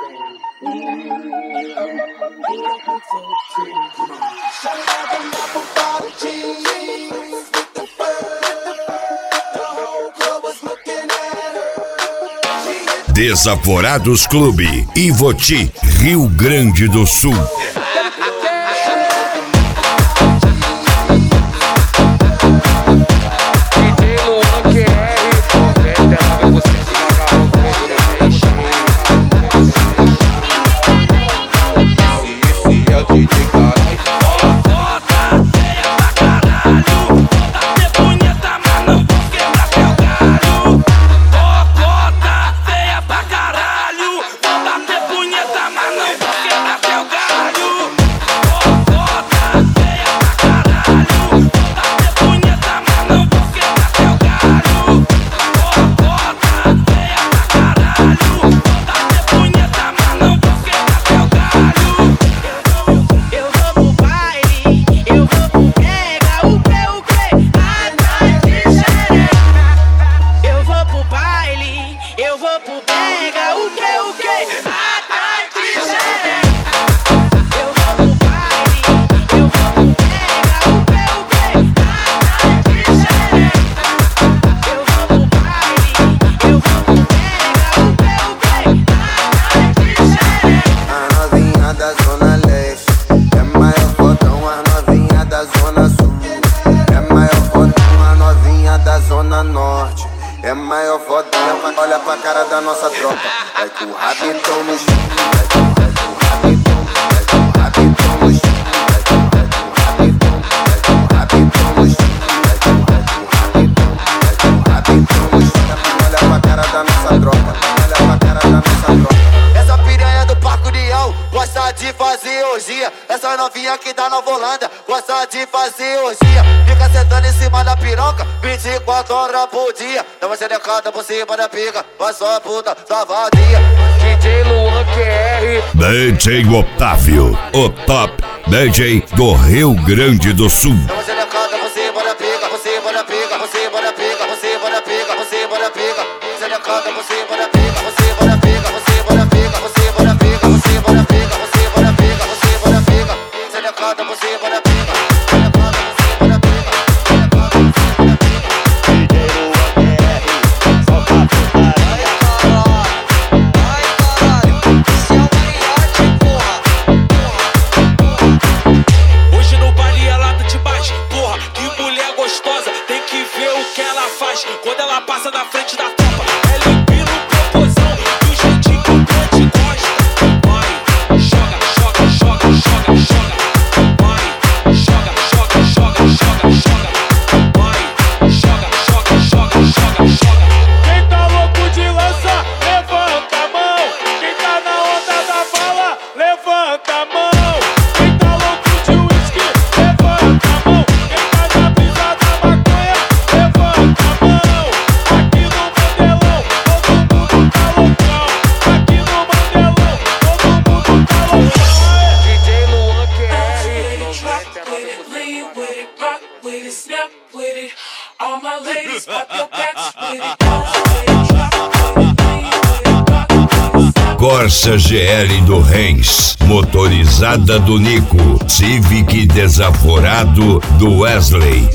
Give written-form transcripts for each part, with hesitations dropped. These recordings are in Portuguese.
Desaforados Clube, Ivoti, Rio Grande do Sul. É maior fodão, olha pra cara da nossa tropa. Vai com o rabetão no chão, vai com o rabetão, vai com o rabetão no chão, vai com o rabetão no chão, vai com o rabetão no chão. Olha pra cara da nossa tropa, olha pra cara da nossa tropa. Essa piranha do Parque União gosta de fazer orgia. Essa novinha que tá na Holanda gosta de fazer orgia. Fica sentando em cima da piroca 24 horas por dia. Dá uma xerecada por cima da pica, vai só puta, só vadia. DJ Luan QR, DJ Otávio, o top DJ do Rio Grande do Sul. dá uma xerecada por cima da pica, por cima da pica, por cima da pica, por cima da pica, por cima da pica. Xerecada por cima da pica, por cima da pica, por cima da pica, por cima da pica, por cima da pica, por cima da pica, por cima da pica. Xerecada por cima da pica. Quando ela passa na frente da tropa, ela empina o popozão do jeitinho que o grande gosta. Vai, joga, joga, joga, joga, joga. Vai, joga, joga, joga, joga, joga. Vai, joga, joga, joga, joga, joga. Quem tá louco de lança, levanta a mão. Quem tá na onda da bala, levanta a mão. Quem tá louco de uísque, levanta a mão. Quem tá na brisa da maconha, levanta a mão. Corsa GL do Reis, motorizada do Nico, Civic desaforado do Wesley.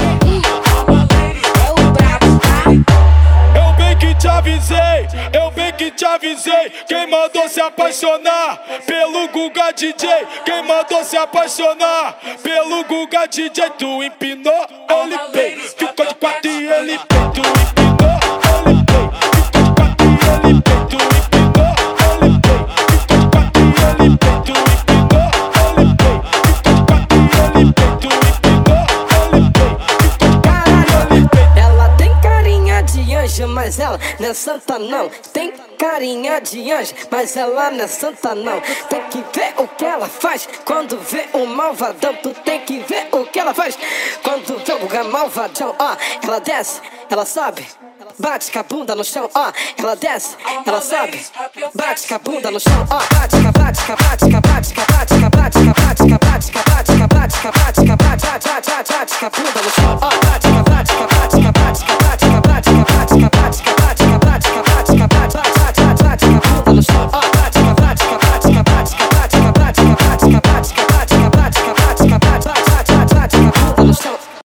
Eu bem que te avisei, eu bem que te avisei. Quem mandou se apaixonar pelo Guga DJ? Quem mandou se apaixonar pelo Guga DJ? Tu empinou, ele pei. Ficou de quatro e ele pei. Tu empinou, ele pei. Ficou de quatro e ele pei. Tu empinou, ele pei. Ficou de quatro e ele pei. Tu empinou, ele pei. Ficou de quatro e ele pei. Tu empinou, ele pei. Ficou de quatro e ele pei. Ela tem carinha de anjo, mas ela não é santa não. Tem carinha de anjo, mas ela não é santa não. Tem que ver o que ela faz quando vê um malvadão. Tu tem que ver o que ela faz quando vê um malvadão. Ó, ela desce, ela sobe, bate com a bunda no chão. Ó, ela desce, ela sobe, bate com a bunda no chão. Ó, bate, bate, bate, bate, bate, bate, bate, bate, bate, bate, bate, bate, bate, bate, bate, bate, bate com a bunda no chão. Ó.